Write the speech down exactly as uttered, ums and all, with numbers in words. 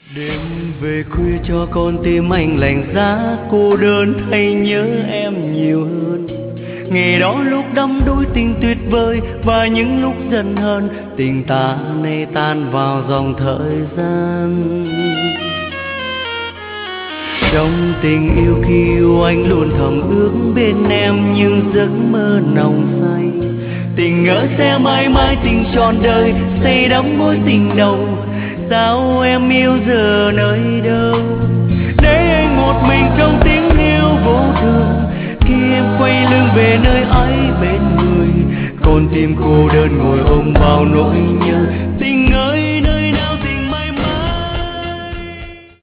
Đêm về khuya cho con tim anh lạnh giá, cô đơn hay nhớ em nhiều hơn. Ngày đó lúc đắm đuối tình tuyệt vời, và những lúc giận hờn tình ta nay tan vào dòng thời gian. Trong tình yêu khi yêu anh luôn thầm ước bên em những giấc mơ nồng say. Tình ngỡ sẽ mãi mãi tình trọn đời, say đắm mối tình nồng. Sao em yêu giờ nơi đâu, để anh một mình trong tim